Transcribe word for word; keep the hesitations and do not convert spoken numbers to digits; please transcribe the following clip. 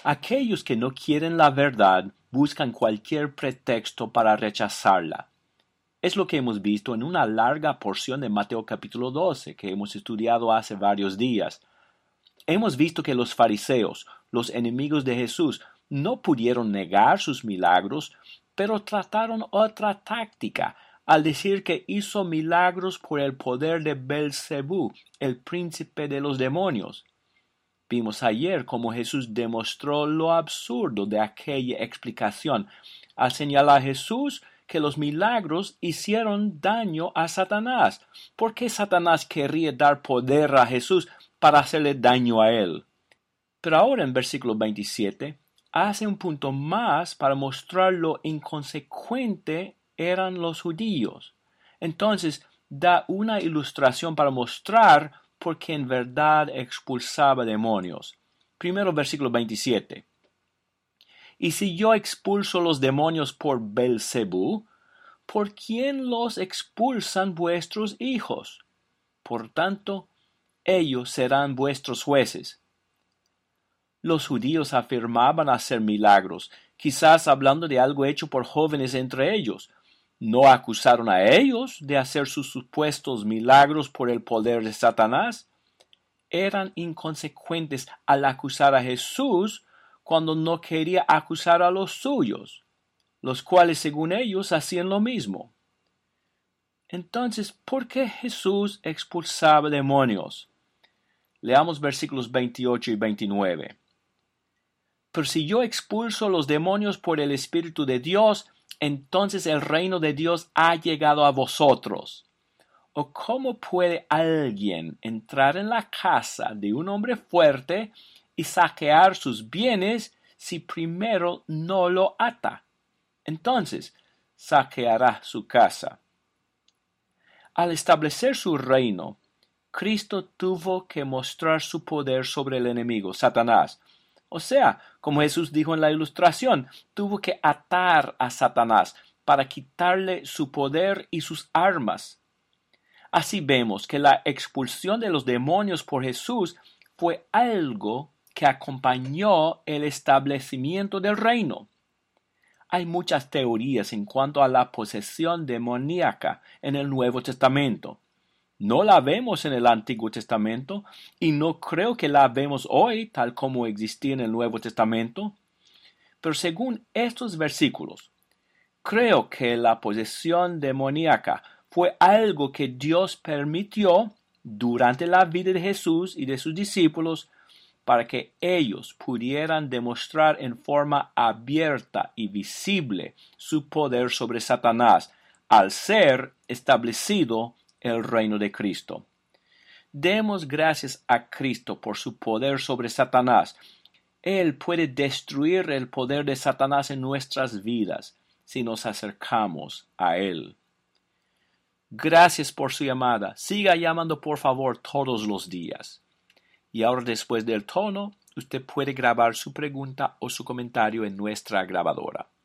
Aquellos que no quieren la verdad buscan cualquier pretexto para rechazarla. Es lo que hemos visto en una larga porción de Mateo capítulo doce que hemos estudiado hace varios días. Hemos visto que los fariseos, los enemigos de Jesús, no pudieron negar sus milagros, pero trataron otra táctica al decir que hizo milagros por el poder de Belcebú, el príncipe de los demonios. Vimos ayer cómo Jesús demostró lo absurdo de aquella explicación al señalar a Jesús que los milagros hicieron daño a Satanás. ¿Por qué Satanás querría dar poder a Jesús para hacerle daño a él? Pero ahora en versículo veintisiete hace un punto más para mostrar lo inconsecuente eran los judíos. Entonces da una ilustración para mostrar por qué en verdad expulsaba demonios. Primero versículo veintisiete. Y si yo expulso los demonios por Belcebú, ¿por quién los expulsan vuestros hijos? Por tanto, ellos serán vuestros jueces. Los judíos afirmaban hacer milagros, quizás hablando de algo hecho por jóvenes entre ellos. ¿No acusaron a ellos de hacer sus supuestos milagros por el poder de Satanás? Eran inconsecuentes al acusar a Jesús cuando no quería acusar a los suyos, los cuales según ellos hacían lo mismo. Entonces, ¿por qué Jesús expulsaba demonios? Leamos versículos veintiocho y veintinueve. Pero si yo expulso los demonios por el Espíritu de Dios, entonces el reino de Dios ha llegado a vosotros. ¿O cómo puede alguien entrar en la casa de un hombre fuerte y saquear sus bienes si primero no lo ata? Entonces saqueará su casa. Al establecer su reino, Cristo tuvo que mostrar su poder sobre el enemigo, Satanás. O sea, como Jesús dijo en la ilustración, tuvo que atar a Satanás para quitarle su poder y sus armas. Así vemos que la expulsión de los demonios por Jesús fue algo que acompañó el establecimiento del reino. Hay muchas teorías en cuanto a la posesión demoníaca en el Nuevo Testamento. No la vemos en el Antiguo Testamento y no creo que la vemos hoy tal como existía en el Nuevo Testamento. Pero según estos versículos, creo que la posesión demoníaca fue algo que Dios permitió durante la vida de Jesús y de sus discípulos para que ellos pudieran demostrar en forma abierta y visible su poder sobre Satanás al ser establecido el reino de Cristo. Demos gracias a Cristo por su poder sobre Satanás. Él puede destruir el poder de Satanás en nuestras vidas si nos acercamos a Él. Gracias por su llamada. Siga llamando por favor todos los días. Y ahora después del tono, usted puede grabar su pregunta o su comentario en nuestra grabadora.